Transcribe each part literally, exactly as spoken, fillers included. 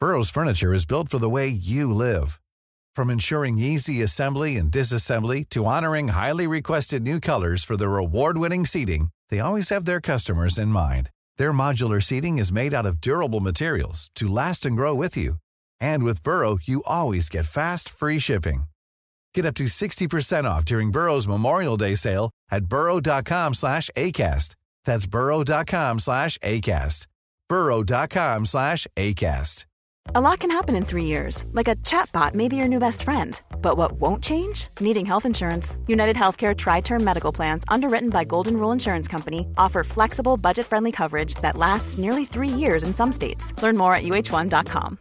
Burrow's furniture is built for the way you live. From ensuring easy assembly and disassembly to honoring highly requested new colors for their award-winning seating, they always have their customers in mind. Their modular seating is made out of durable materials to last and grow with you. And with Burrow, you always get fast, free shipping. Get up to sixty percent off during Burrow's Memorial Day sale at burrow.com slash ACAST. That's burrow.com slash ACAST. burrow.com slash ACAST. A lot can happen in three years, like a chatbot may be your new best friend. But what won't change? Needing health insurance. United Healthcare Tri-Term Medical Plans, underwritten by Golden Rule Insurance Company, offer flexible, budget-friendly coverage that lasts nearly three years in some states. Learn more at U H one dot com.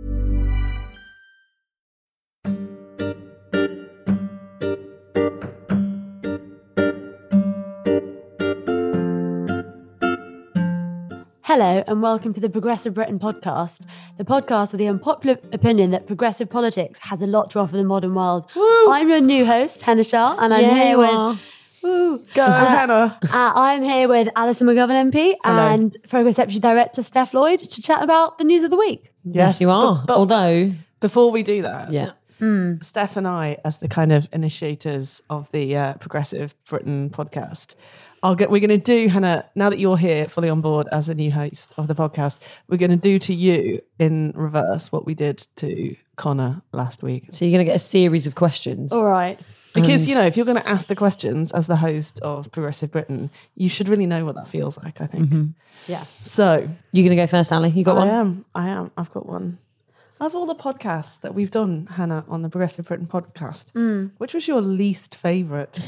Hello and welcome to the Progressive Britain podcast, the podcast with the unpopular opinion that progressive politics has a lot to offer the modern world. Woo! I'm your new host, Hannah Shah, and I'm yeah, here with... Woo. Go, uh, Hannah. Uh, I'm here with Alison McGovern M P Hello. and Progress Deputy Director Steph Lloyd to chat about the news of the week. Yes, yes you are. But, but Although... Before we do that, yeah, mm. Steph and I, as the kind of initiators of the uh, Progressive Britain podcast, I'll get. We're going to do, Hannah, now that you're here fully on board as the new host of the podcast, we're going to do to you in reverse what we did to Connor last week. So you're going to get a series of questions. All right. Because, And- you know, if you're going to ask the questions as the host of Progressive Britain, you should really know what that feels like, I think. Mm-hmm. Yeah. So... You're going to go first, Ali? You got I one? am. I am. I've got one. Of all the podcasts that we've done, Hannah, on the Progressive Britain podcast, Mm. which was your least favourite?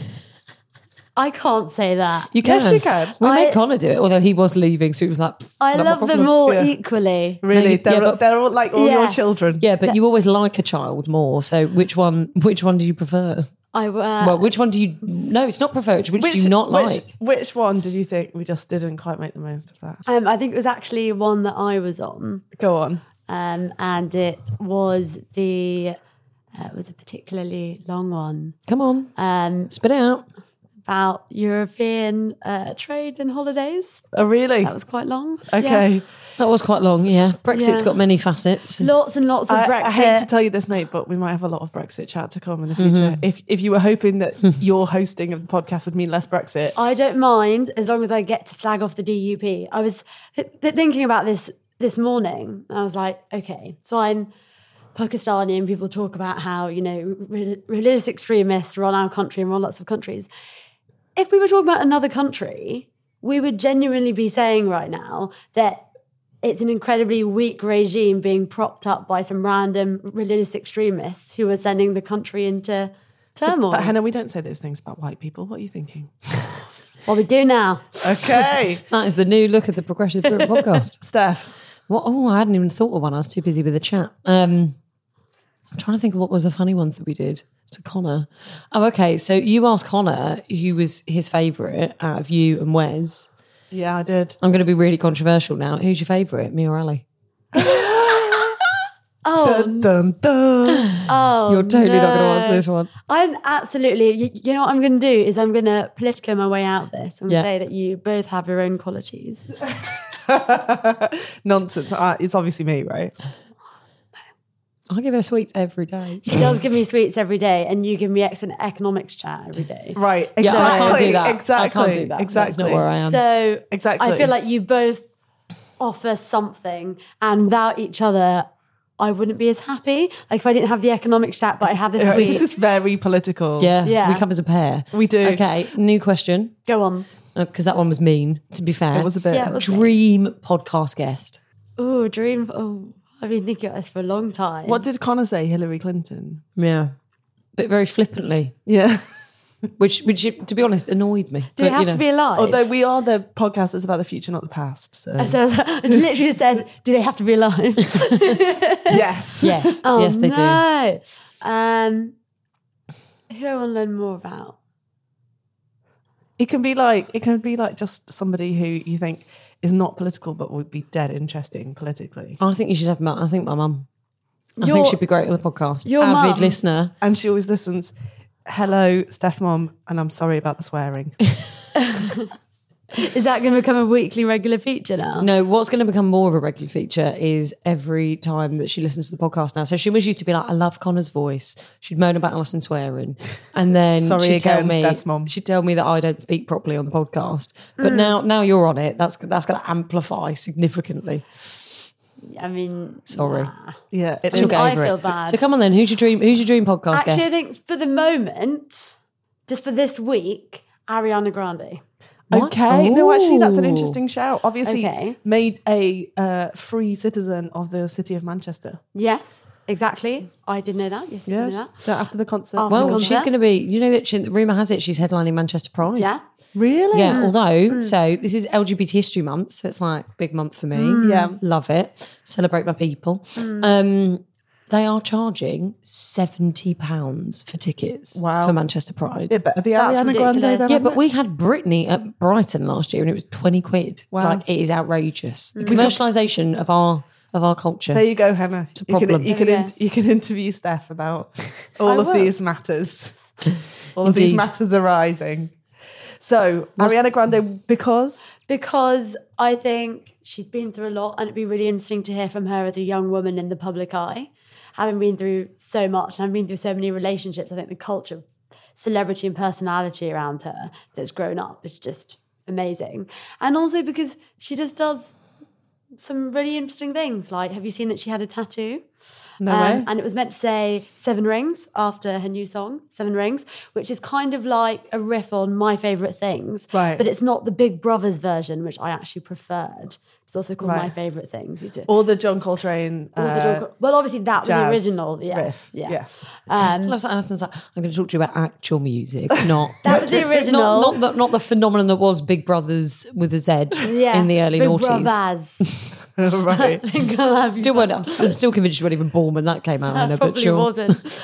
I can't say that. You can. Yes, you can. We I- made Connor do it, although he was leaving, so he was like... "Pff, I not my love them problem." all Yeah. equally. Really? you- they're, yeah, but- they're all like all your Yes. children. Yeah, but you always like a child more, so which one Which one do you prefer? I, uh, well, which one do you... No, it's not prefer, which, which do you not which, like? Which one did you think we just didn't quite make the most of that? um, I think it was actually one that I was on. Go on. Um, and it was the uh, it was a particularly long one Come on, um, spit it out. about European uh, trade and holidays. Oh, really? That was quite long. Okay. Yes. That was quite long, yeah. Brexit's Yes. got many facets. Lots and lots of I, Brexit. I hate to tell you this, mate, but we might have a lot of Brexit chat to come in the future. Mm-hmm. If if you were hoping that your hosting of the podcast would mean less Brexit, I don't mind as long as I get to slag off the D U P. I was th- th- thinking about this this morning. I was like, okay, so I'm Pakistani and people talk about how, you know, re- religious extremists run our country and run lots of countries. If we were talking about another country, we would genuinely be saying right now that it's an incredibly weak regime being propped up by some random religious extremists who are sending the country into turmoil. but Hannah, we don't say those things about white people. What are you thinking? What we do now. Okay. That is the new look at the Progressive Britain podcast. Steph. What? Oh, I hadn't even thought of one. I was too busy with the chat. Um, I'm trying to think of what was the funny ones that we did to Connor. Oh, okay. So you asked Connor who was his favourite out of you and Wes. Yeah, I did. I'm going to be really controversial now. Who's your favourite, me or Ali? Oh, Dun, dun, dun. oh, You're totally not going to no. answer this one. I'm absolutely. You, you know what I'm going to do is I'm going to politico my way out of this and Yeah. say that you both have your own qualities. Nonsense. Uh, it's obviously me, right? I give her sweets every day. She does give me sweets every day, and you give me excellent economics chat every day. Right. Yeah, Exactly. I can't do that. Exactly. I can't do that. Exactly. That's not where I am. So Exactly. I feel like you both offer something, and without each other, I wouldn't be as happy. Like if I didn't have the economics chat, but I have the Uh, sweets. This is very political. yeah, Yeah. we come as a pair. We do. Okay, new question, Go on. because that one was mean, to be fair. It was a bit. Yeah, it was- Dream podcast guest. Oh, dream. Oh, I've been thinking about this for a long time. What did Connor say? Hillary Clinton. Yeah. But very flippantly, Yeah. which, which to be honest, annoyed me. Do But, they have you know, to be alive? Although we are the podcast that's about the future, not the past. So, So I literally said, do they have to be alive? yes. Yes, Oh, yes, they do. no. Um, who do I want to learn more about? It can be like it can be like just somebody who you think is not political but would be dead interesting politically. I think you should have my, I think my mum. I Your- think she'd be great on the podcast. your Avid mum? listener. And she always listens. Hello, Steph's mom, and I'm sorry about the swearing. Is that going to become a weekly regular feature now? No, what's going to become more of a regular feature is every time that she listens to the podcast now. So she was used to be like, I love Connor's voice. She'd moan about Alison swearing. And then Sorry she'd tell again, me Steph's mum. she'd tell me that I don't speak properly on the podcast. But now now you're on it. That's that's going to amplify significantly. I mean, Sorry. nah. Yeah, it She'll is. get I over feel it. bad. So come on then, who's your dream who's your dream podcast Actually, guest? I think for the moment, just for this week, Ariana Grande. What? Okay, no, actually, that's an Ooh. interesting shout. Obviously, Okay. made a uh, free citizen of the city of Manchester. Yes, exactly. I did know that. Yes, I did know Yes. that. So after the concert. After Well, the she's concert. going to be, you know that she, rumour has it she's headlining Manchester Pride. Yeah. Really? Yeah, although, so this is L G B T History Month, so it's like big month for me. Yeah. Love it. Celebrate my people. Um, they are charging seventy pounds for tickets Wow. for Manchester Pride. It better be That's Ariana ridiculous. Grande. Then, Yeah, isn't but it? we had Britney at Brighton last year and it was twenty quid. Wow. Like, it is outrageous. The commercialisation of our of our culture. There you go, Hannah. a You can, problem. you, can There we in- you can interview Steph about all I of will. these matters. All of these Indeed. matters arising. So, Ariana Grande, because Because I think she's been through a lot and it'd be really interesting to hear from her as a young woman in the public eye. Having been through so much and I've been through so many relationships, I think the culture of celebrity and personality around her that's grown up is just amazing. And also because she just does some really interesting things. Like, have you seen that she had a tattoo? no Um, way. and it was meant to say Seven Rings after her new song, Seven Rings, which is kind of like a riff on My Favourite Things. Right. But it's not the Big Brothers version, which I actually preferred. It's also called Right. My Favourite Things. You do. Or the John Coltrane All the uh, John- well, obviously that was the jazz original. Yeah. riff. Yeah. Yes. I love that Alison's like, I'm going to talk to you about actual music, not That was the original. not, not the not the phenomenon that was Big Brothers with a Z Yeah. in the early Big noughties. Brothers. right. Think I'll have you Still back. weren't, I'm s- I'm still convinced you weren't even born when that came out, Hannah, That but probably sure. wasn't.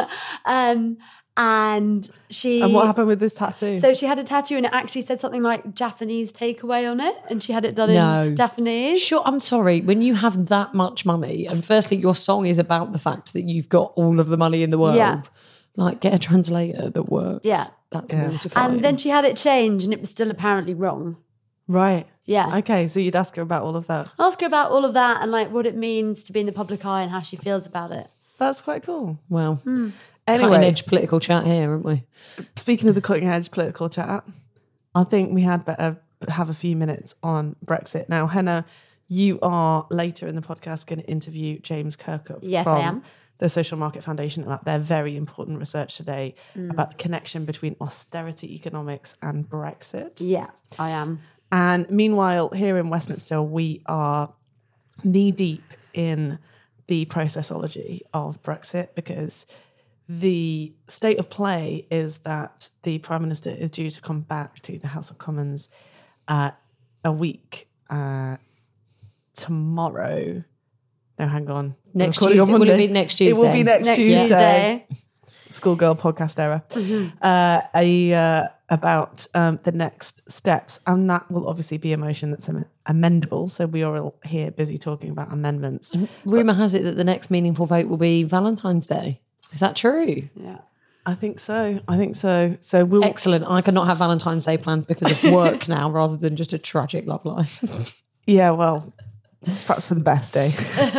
um, and she. And what happened with this tattoo? So she had a tattoo and it actually said something like Japanese takeaway on it, and she had it done No. in Japanese. Sure, I'm sorry. When you have that much money, and firstly, your song is about the fact that you've got all of the money in the world, Yeah. like get a translator that works. Yeah. That's Yeah. mortifying. And then she had it changed and it was still apparently wrong. right. Yeah. Okay, so you'd ask her about all of that. Ask her about all of that and like what it means to be in the public eye and how she feels about it. That's quite cool. well, cutting Anyway, edge political chat here, aren't we? speaking of the cutting edge political chat, I think we had better have a few minutes on Brexit. Now, Henna, you are later in the podcast going to interview James Kirkup Yes, from I am. the Social Market Foundation about their very important research today Mm. about the connection between austerity economics and Brexit. Yeah, I am. And meanwhile, here in Westminster, we are knee deep in the processology of Brexit because the state of play is that the Prime Minister is due to come back to the House of Commons uh, a week uh, tomorrow. No, hang on. We're Next recording on Tuesday. Will it Monday. be next It will Tuesday? be next, Next Tuesday. Tuesday. Schoolgirl podcast era, uh, a, uh, about um, the next steps. And that will obviously be a motion that's am- amendable. So we are all here busy talking about amendments. Rumour has it that the next meaningful vote will be Valentine's Day. Is that true? Yeah. I think so. I think so. So we'll. Excellent. I cannot have Valentine's Day plans because of work now rather than just a tragic love life. Yeah, well, it's perhaps for the best day.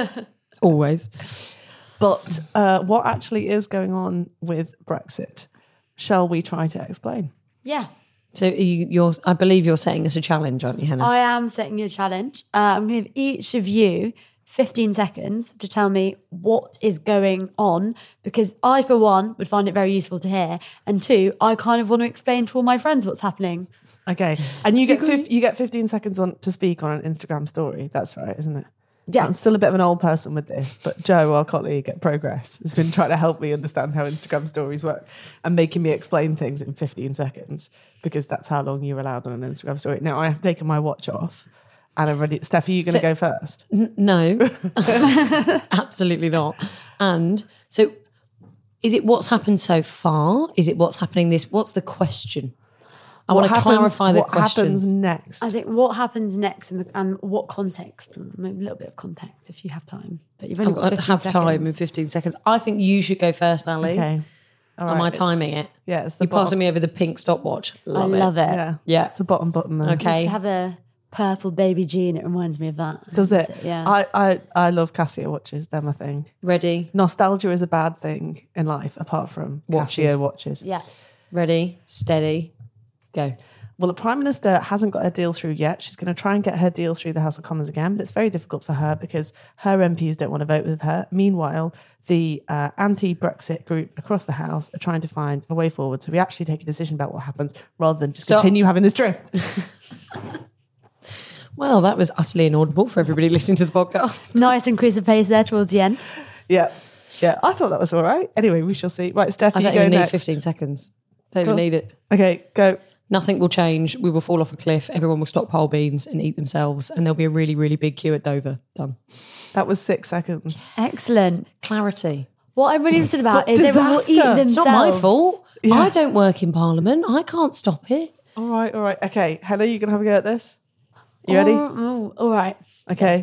Always. But uh, what actually is going on with Brexit? Shall we try to explain? Yeah. So you, you're, I believe you're setting us a challenge, aren't you, Hannah? I am setting you a challenge. Uh, I'm going to give each of you fifteen seconds to tell me what is going on because I, for one, would find it very useful to hear. And two, I kind of want to explain to all my friends what's happening. Okay, and you get fif- you get fifteen seconds on to speak on an Instagram story. That's right, isn't it? Yeah. I'm still a bit of an old person with this, but Joe, our colleague at Progress, has been trying to help me understand how Instagram stories work and making me explain things in fifteen seconds because that's how long you're allowed on an Instagram story. Now I have taken my watch off and I'm ready. Steph, are you going to So- go first? No, absolutely not. And so is it what's happened so far? Is it what's happening this? What's the question? I What want to happens- clarify the what happens questions. next? I think what happens next and, the, and what context, maybe a little bit of context if you have time, but you've only I've got got fifteen have seconds. time in fifteen seconds. I think you should go first, Ali. Okay. All Am right, I it's- timing it? Yeah, it's the You're bottom. passing me over the pink stopwatch. Love I love it. Yeah, Yeah. it's the bottom button there. Okay. Just to have a purple baby jean, it reminds me of that. Does it? Yeah. I, I, I love Casio watches. They're my thing. Ready, Nostalgia is a bad thing in life, apart from Watches. Casio watches. yeah. ready, steady, go. Well, the Prime Minister hasn't got her deal through yet. She's going to try and get her deal through the House of Commons again, but it's very difficult for her because her M Ps don't want to vote with her. Meanwhile, the uh, anti-Brexit group across the House are trying to find a way forward so we actually take a decision about what happens rather than just Stop. continue having this drift. Well, that was utterly inaudible for everybody listening to the podcast. Nice increase of pace there towards the end. Yeah. Yeah, I thought that was all right. Anyway, we shall see. Right, Steph, I you don't go even need next. fifteen seconds. Don't Cool. even need it. Okay, go. Nothing will change. We will fall off a cliff. Everyone will stockpile beans and eat themselves, and there'll be a really, really big queue at Dover. Done. That was six seconds. Excellent. Clarity. What I'm really interested about What is everyone will eat disaster. themselves. It's not my fault. Yeah. I don't work in Parliament. I can't stop it. All right, all right. Okay, Hannah, you going to have a go at this? You ready? Oh, oh, all right. Okay.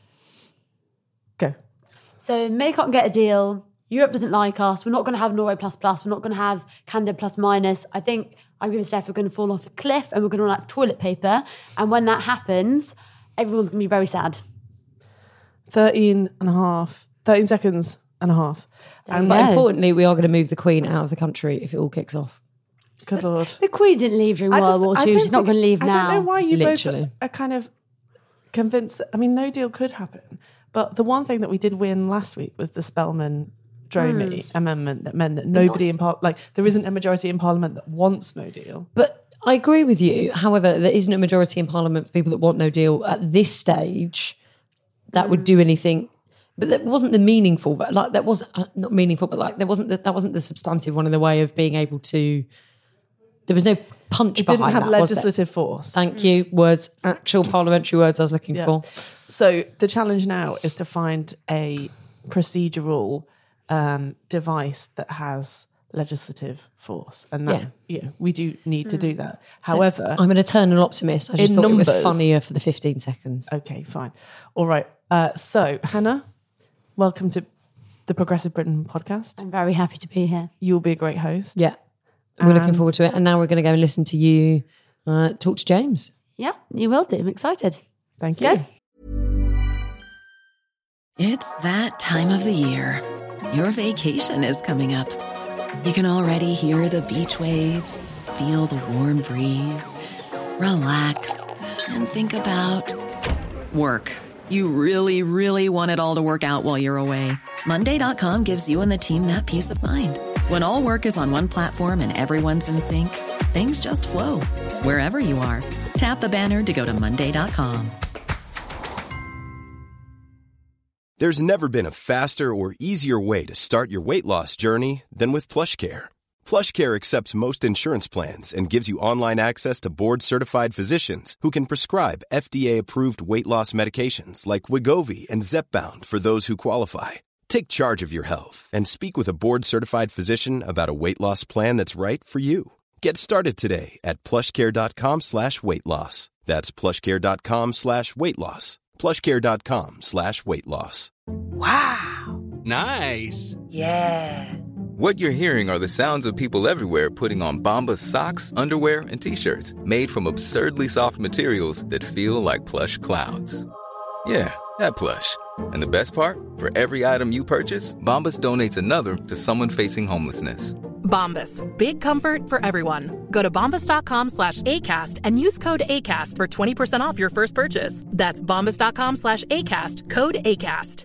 Go. So make up and get a deal. Europe doesn't like us. We're not going to have Norway plus plus. We're not going to have Canada plus minus. I think I agree with Steph. We're going to fall off a cliff and we're going to run out of toilet paper. And when that happens, everyone's going to be very sad. thirteen and a half. thirteen seconds and a half. And But No. importantly, we are going to move the Queen out of the country if it all kicks off. good Lord. The Queen didn't leave during I World just- War I Two. don't She's not think- going to leave I now. don't know why you Literally. both are kind of convinced. That, I mean, no deal could happen. But the one thing that we did win last week was the Spellman Dromey amendment that meant that nobody in par- like there isn't a majority in Parliament that wants no deal. But I agree with you. However, there isn't a majority in Parliament for people that want no deal at this stage that would do anything. But that wasn't the meaningful, but like that wasn't uh, not meaningful, but like there wasn't the, that wasn't the substantive one in the way of being able to. There was no punch It didn't behind have that, was there? legislative force. Thank you. Words, actual parliamentary words I was looking Yeah. for. So the challenge now is to find a procedural um, device that has legislative force, and that Yeah. yeah, we do need to do that. However, I'm an eternal optimist. I just In thought it was numbers- funnier for the fifteen seconds. okay, fine, all right. Uh, so Hannah, welcome to the Progressive Britain podcast. I'm very happy to be here. You will be a great host. Yeah. We're looking And- forward to it. And now we're going to go and listen to you uh, talk to James. Yeah, you will do. I'm excited. Thank Let's you. go. It's that time of the year. Your vacation is coming up. You can already hear the beach waves, feel the warm breeze, relax, and think about work. You really, really want it all to work out while you're away. Monday dot com gives you and the team that peace of mind. When all work is on one platform and everyone's in sync, things just flow. Wherever you are, tap the banner to go to Monday dot com. There's never been a faster or easier way to start your weight loss journey than with PlushCare. PlushCare accepts most insurance plans and gives you online access to board-certified physicians who can prescribe F D A-approved weight loss medications like Wegovy and Zepbound for those who qualify. Take charge of your health and speak with a board-certified physician about a weight loss plan that's right for you. Get started today at plushcare.com slash weight loss. That's plushcare.com slash weight loss. plushcare.com slash weight loss. Nice. Yeah. What you're hearing are the sounds of people everywhere putting on Bombas socks, underwear, and T-shirts made from absurdly soft materials that feel like plush clouds. Yeah, that plush. And the best part? For every item you purchase, Bombas donates another to someone facing homelessness. Bombas. Big comfort for everyone. Go to bombas.com slash ACAST and use code ACAST for twenty percent off your first purchase. That's bombas.com slash ACAST. Code ACAST.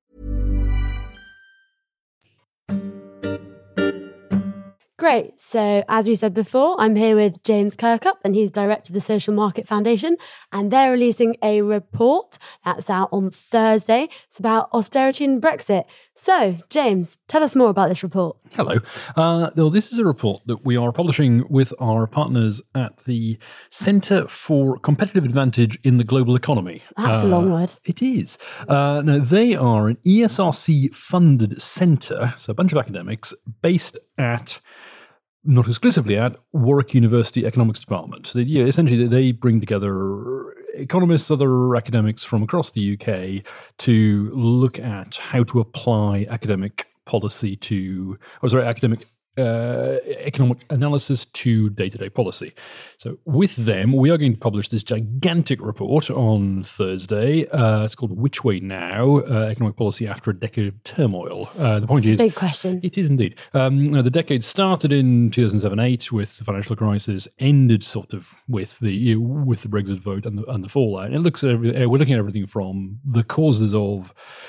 Great. So, as we said before, I'm here with James Kirkup, and he's director of the Social Market Foundation, and they're releasing a report that's out on Thursday. It's about austerity and Brexit. So, James, tell us more about this report. Hello. Uh, well, this is a report that we are publishing with our partners at the Centre for Competitive Advantage in the Global Economy. That's Uh, a long word. It is. Uh, now, they are an E S R C-funded centre, so a bunch of academics, based at, not exclusively at, Warwick University Economics Department. So they, yeah, essentially, they bring together economists, other academics from across the U K to look at how to apply academic policy to, or sorry, academic uh, economic analysis to day-to-day policy. So with them, we are going to publish this gigantic report on Thursday. Uh, it's called Which Way Now? Uh, Economic Policy After a Decade of Turmoil. Uh, the point It's is... a big question. It is indeed. Um, the decade started in two thousand seven eight with the financial crisis, ended sort of with the with the Brexit vote and the, and the fallout. It looks at every, we're looking at everything from the causes of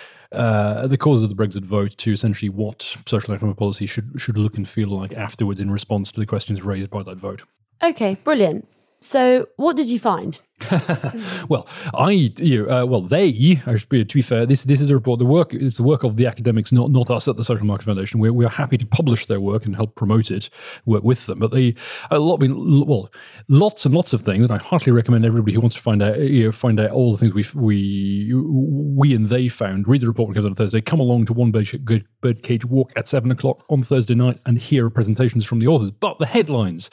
uh, the causes of the Brexit vote to essentially what social and economic policy should should look and feel like afterwards in response to the questions raised by that vote. Okay, brilliant. So, what did you find? well, I, you know, uh, well, they. I should be, to be fair, this this is a report. The work is the work of the academics, not not us at the Social Market Foundation. We're we are happy to publish their work and help promote it, work with them. But they a lot, I mean, well, lots and lots of things, and I heartily recommend everybody who wants to find out, you know, find out all the things we we we and they found. Read the report when it comes on Thursday. Come along to One Bird, Birdcage Walk at seven o'clock on Thursday night and hear presentations from the authors. But the headlines,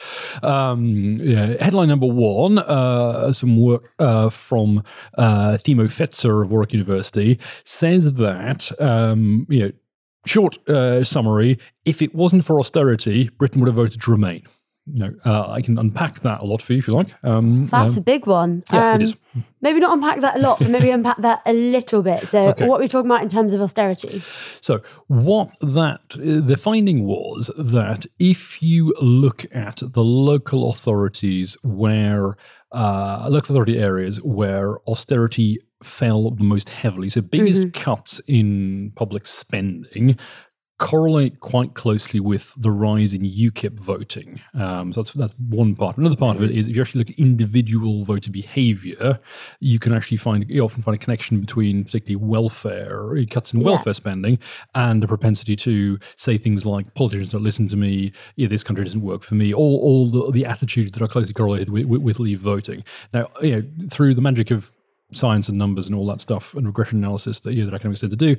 um, yeah, headline number one, uh, some work uh, from uh, Timo Fetzer of Warwick University says that, um, you know, short uh, summary, if it wasn't for austerity, Britain would have voted to remain. You know, uh, I can unpack that a lot for you if you like. Um, That's um, a big one. Yeah, um, it is. Maybe not unpack that a lot, but maybe unpack that a little bit. So, Okay. what are we talking about in terms of austerity? So, what that uh, the finding was that if you look at the local authorities where uh, local authority areas where austerity fell the most heavily, so biggest Mm-hmm. cuts in public spending correlate quite closely with the rise in UKIP voting. Um, so that's that's one part. Another part of it is if you actually look at individual voter behaviour, you can actually find you often find a connection between particularly welfare cuts in Yeah. welfare spending and a propensity to say things like politicians don't listen to me, yeah, this country doesn't work for me. All all the, the attitudes that are closely correlated with, with, with leave voting. Now, you know, through the magic of science and numbers and all that stuff and regression analysis that, you know, that academics tend to do,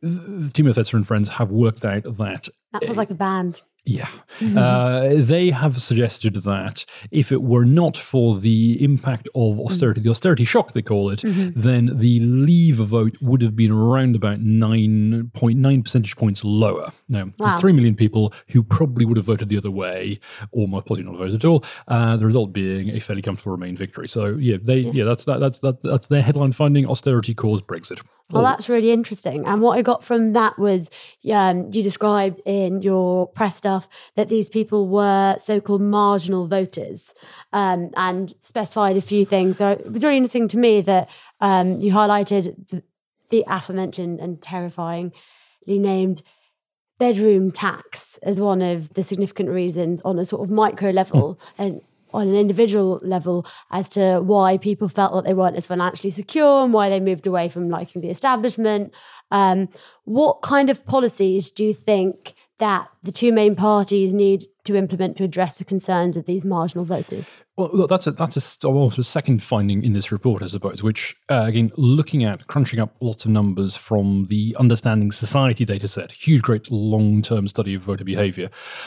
Timo Fetzer and friends have worked out that That sounds like a band. yeah. Uh, they have suggested that if it were not for the impact of austerity, the austerity shock they call it, then the Leave vote would have been around about nine point nine percentage points lower. Now, Wow. there's three million people who probably would have voted the other way, or most possibly not voted at all. Uh, the result being a fairly comfortable Remain victory. So yeah, they yeah, that's that, that's that, that's their headline finding: austerity caused Brexit. Well, that's really interesting. And what I got from that was um, you described in your press stuff that these people were so-called marginal voters um, and specified a few things. So it was really interesting to me that um, you highlighted the, the aforementioned and terrifyingly named bedroom tax as one of the significant reasons on a sort of micro level and on an individual level as to why people felt that they weren't as financially secure and why they moved away from liking the establishment. Um, what kind of policies do you think that the two main parties need to implement to address the concerns of these marginal voters? Well, look, that's a that's a, almost a second finding in this report, I suppose. Which uh, again, looking at crunching up lots of numbers from the Understanding Society data set, huge, great long-term study of voter behaviour.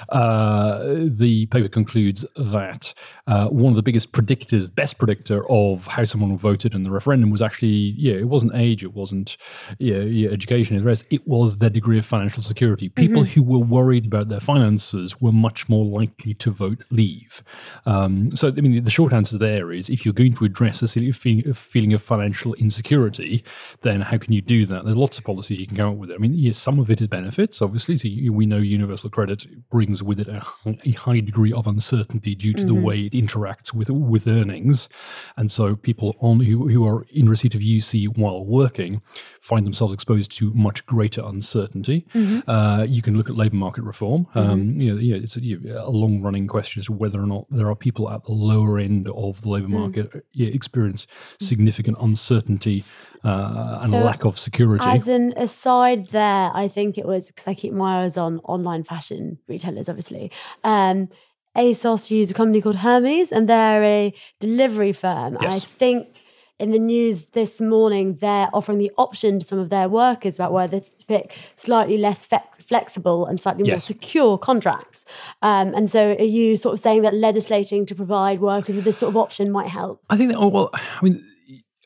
Uh, the paper concludes that uh, one of the biggest predictors, best predictor of how someone voted in the referendum was actually, yeah, it wasn't age, it wasn't yeah, yeah, education and the rest. It was their degree of financial security. People mm-hmm. who were worried about their finances were much more likely to vote Leave. Um, so, I mean, the short answer there is if you're going to address a feeling of financial insecurity, then how can you do that? There's lots of policies you can come up with. I mean, yes, some of it is benefits, obviously. So we know universal credit brings with it a, a high degree of uncertainty due to mm-hmm. the way it interacts with with earnings. And so people on who, who are in receipt of U C while working find themselves exposed to much greater uncertainty. Mm-hmm. Uh, you can look at labour market reform. Mm-hmm. Um, you know, you know, it's a, you know, a long-running question as to whether or not there are people at the lower end of the labour market mm. yeah, experience significant uncertainty uh, and so a lack of security. As an aside there, I think it was, because I keep my eyes on online fashion retailers, obviously, um, ASOS use a company called Hermes, and they're a delivery firm. Yes. I think in the news this morning, they're offering the option to some of their workers about whether to pick slightly less fe- flexible and slightly yes. more secure contracts. Um, and so are you sort of saying that legislating to provide workers with this sort of option might help? I think that, oh, well, I mean,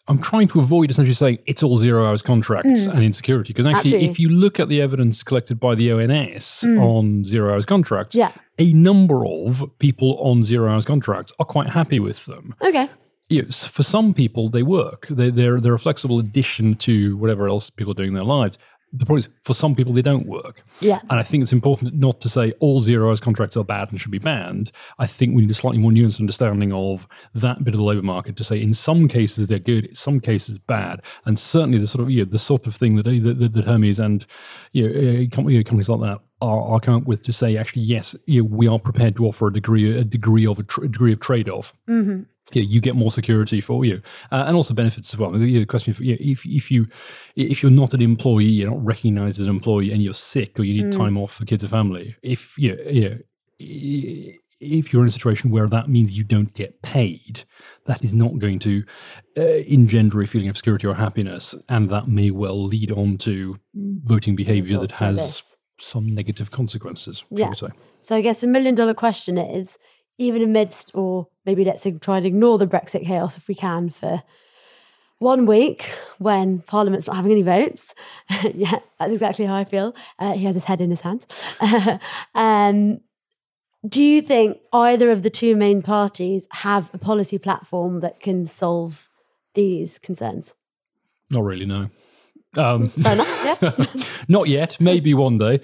I'm trying to avoid essentially saying it's all zero hours contracts mm. and insecurity. Because actually, Absolutely. if you look at the evidence collected by the O N S mm. on zero hours contracts, yeah. a number of people on zero hours contracts are quite happy with them. Okay. You know, for some people, they work. They, they're they're a flexible addition to whatever else people are doing in their lives. The point is, for some people, they don't work. Yeah. And I think it's important not to say all zero-hours contracts are bad and should be banned. I think we need a slightly more nuanced understanding of that bit of the labour market to say in some cases they're good, in some cases bad. And certainly the sort of you know, the sort of thing that that, that Hermes and you know, companies like that are, are coming up with to say, actually, yes, you know, we are prepared to offer a degree a degree of a, tr- a degree of trade-off. Mm-hmm. Yeah, you get more security for you, uh, and also benefits as well. The question: if, if if you if you're not an employee, you're not recognised as an employee, and you're sick or you need mm. time off for kids or family. If you know, you know, if you're in a situation where that means you don't get paid, that is not going to uh, engender a feeling of security or happiness, and that may well lead on to voting behaviour that has this. some negative consequences. Yeah. Say. So I guess a million dollar question is, even amidst, or maybe let's try and ignore the Brexit chaos if we can for one week when Parliament's not having any votes. Yeah, that's exactly how I feel. Uh, he has his head in his hands. um, do you think either of the two main parties have a policy platform that can solve these concerns? Not really, no. Um, Fair enough, yeah. Not yet. Maybe one day.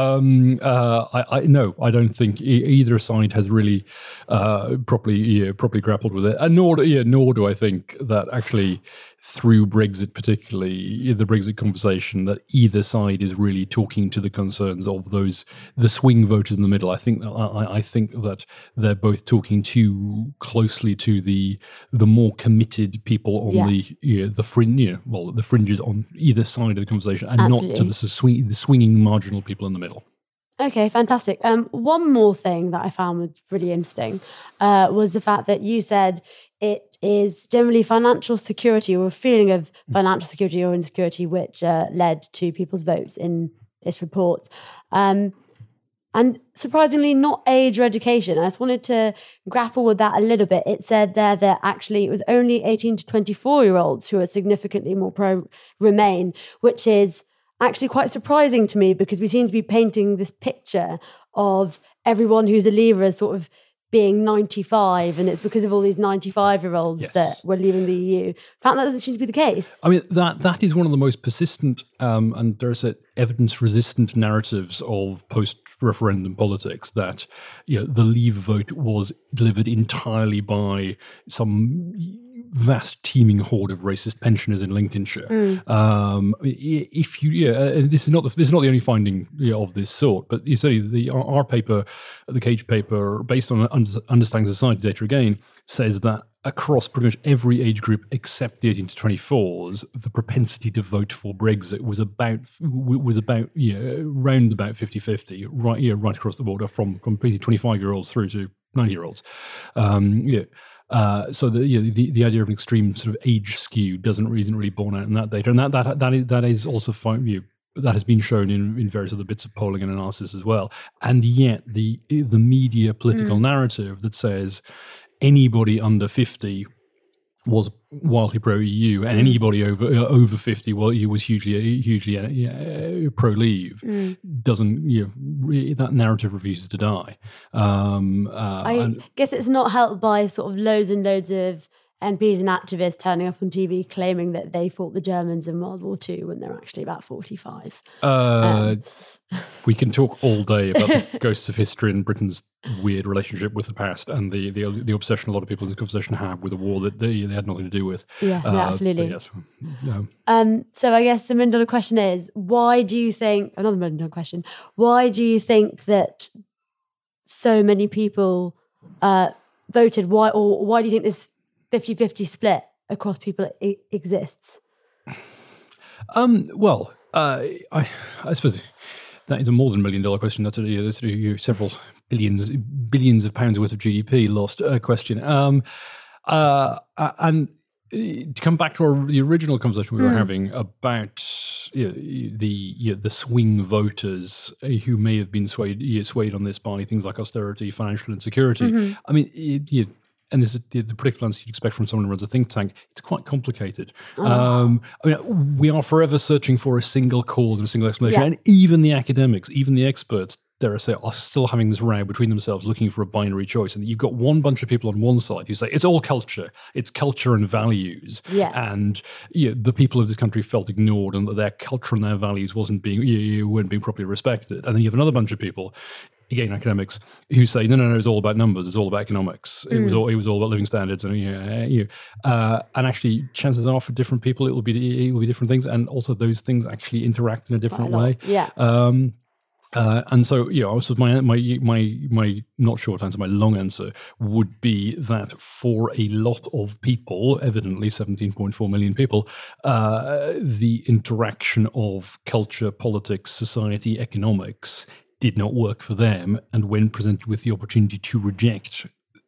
Um, uh, I, I no, I don't think e- either side has really uh, properly yeah, properly grappled with it, and nor do, yeah, nor do I think that actually through Brexit, particularly the Brexit conversation, that either side is really talking to the concerns of those the swing voters in the middle. I think that I, I think that they're both talking too closely to the the more committed people on yeah. the you know, the fringe, you know, well, the fringes on either side of the conversation, and Absolutely. not to the swing, the swinging marginal people in the middle. Okay, fantastic. Um, one more thing that I found was really interesting uh, was the fact that you said it is generally financial security or a feeling of financial security or insecurity which uh, led to people's votes in this report. Um, and surprisingly, not age or education. I just wanted to grapple with that a little bit. It said there that actually it was only eighteen to twenty-four-year-olds who are significantly more pro-Remain, which is actually quite surprising to me because we seem to be painting this picture of everyone who's a leaver as sort of being ninety-five, and it's because of all these ninety-five-year-olds yes. that were leaving the E U. In fact, that doesn't seem to be the case. I mean, that that is one of the most persistent um, and there's a evidence-resistant narratives of post-referendum politics, that you know, the Leave vote was delivered entirely by some vast teeming horde of racist pensioners in Lincolnshire. Mm. Um, if you, yeah, and this is not the, this is not the only finding you know, of this sort, but you say the our, our paper, the Cage paper, based on Understanding Society data again, says that across pretty much every age group except the eighteen to twenty-fours, the propensity to vote for Brexit was about was about yeah round about fifty-fifty, right yeah right across the border, from from twenty-five-year-olds through to ninety-year-olds. Um, yeah. Uh, so the, you know, the the idea of an extreme sort of age skew doesn't really, isn't really borne out in that data, and that that that is that is also fine, you know, that has been shown in, in various other bits of polling and analysis as well. And yet the the media political mm. narrative that says anybody under fifty was wildly pro E U, and anybody over uh, over fifty, well, he was hugely hugely uh, pro Leave. Mm. Doesn't you know, really, that narrative refuses to die. Um, uh, I and, guess it's not helped by sort of loads and loads of M Ps and activists turning up on T V claiming that they fought the Germans in World War Two when they're actually about forty-five. Uh, um. We can talk all day about the ghosts of history and Britain's weird relationship with the past and the the, the obsession a lot of people in the conversation have with a war that they, they had nothing to do with. Yeah, uh, yeah absolutely. Yes. Yeah. Um, so I guess the million dollar question is, why do you think, another million dollar question, why do you think that so many people uh, voted? Why, or why do you think this fifty-fifty split across people I- exists? Um, well, uh, I, I suppose that is a more than million dollar question. That's a, that's a, several billions billions of pounds worth of G D P lost uh, question. Um, uh, and to come back to our, the original conversation we were mm. having about you know, the you know, the swing voters who may have been swayed you know, swayed on this by things like austerity, financial insecurity. Mm-hmm. I mean, it, you know, and there's a, the, the predictable answer you'd expect from someone who runs a think tank. It's quite complicated. Oh. Um, I mean, we are forever searching for a single cause and a single explanation, Yeah. and even the academics, even the experts, dare I say, are still having this row between themselves looking for a binary choice. And you've got one bunch of people on one side who say it's all culture, it's culture and values. Yeah. And you know, the people of this country felt ignored and that their culture and their values wasn't being, you, you weren't being properly respected. And then you have another bunch of people, again, academics, who say, no, no, no, it's all about numbers, it's all about economics. It Mm. was all, it was all about living standards. And, you know, you know, uh, and actually, chances are for different people, it will be, it will be different things. And also those things actually interact in a different Quite a way. lot. Yeah. Um, Uh, and so, you know, so my my my my not short answer, my long answer would be that for a lot of people, evidently seventeen point four million people, uh, the interaction of culture, politics, society, economics did not work for them. And when presented with the opportunity to reject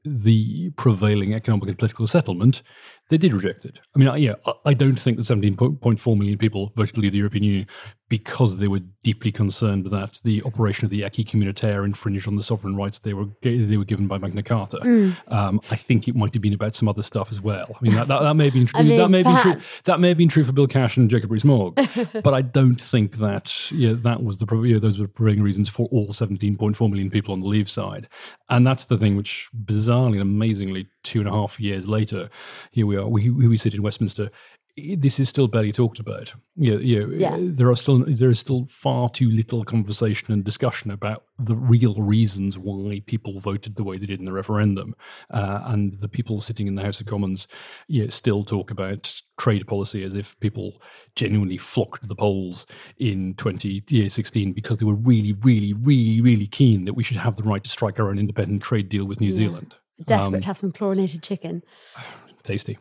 the prevailing economic and political settlement, they did reject it. I mean, I, yeah, I- I don't think that seventeen point four million people voted to leave the European Union because they were deeply concerned that the operation of the acquis communautaire infringed on the sovereign rights they were they were given by Magna Carta. Mm. Um, I think it might have been about some other stuff as well. I mean, that, that, that may have been true. I mean, that may have been true. perhaps. That may have been true for Bill Cash and Jacob Rees-Mogg, but I don't think that yeah, that was the pro- yeah, those were the prevailing reasons for all seventeen point four million people on the Leave side. And that's the thing which, bizarrely and amazingly, two and a half years later, here we are. We we sit in Westminster. This is still barely talked about. You know, you know, Yeah. there are still there is still far too little conversation and discussion about the real reasons why people voted the way they did in the referendum, uh, and the people sitting in the House of Commons, you know, still talk about trade policy as if people genuinely flocked to the polls in twenty sixteen because they were really, really, really, really keen that we should have the right to strike our own independent trade deal with New Yeah. Zealand. Desperate Um, to have some chlorinated chicken. tasty.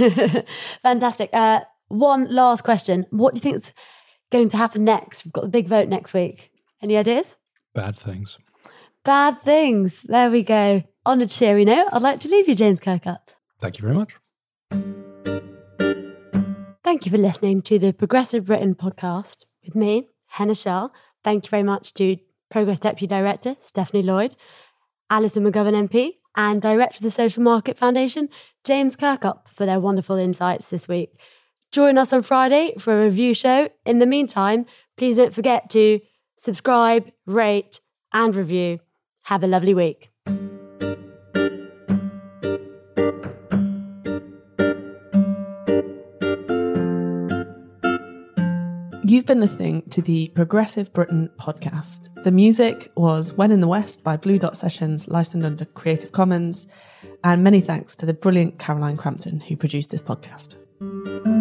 Fantastic. Uh, one last question. What do you think is going to happen next? We've got the big vote next week. Any ideas? Bad things. Bad things. There we go. On a cheery note, I'd like to leave you, James Kirkup. Thank you very much. Thank you for listening to the Progressive Britain podcast with me, Henna Shah. Thank you very much to Progress Deputy Director Stephanie Lloyd, Alison McGovern M P, and Director of the Social Market Foundation, James Kirkup, for their wonderful insights this week. Join us on Friday for a review show. In the meantime, please don't forget to subscribe, rate, and review. Have a lovely week. You've been listening to the Progressive Britain podcast. The music was When in the West by Blue Dot Sessions, licensed under Creative Commons. And many thanks to the brilliant Caroline Crampton who produced this podcast.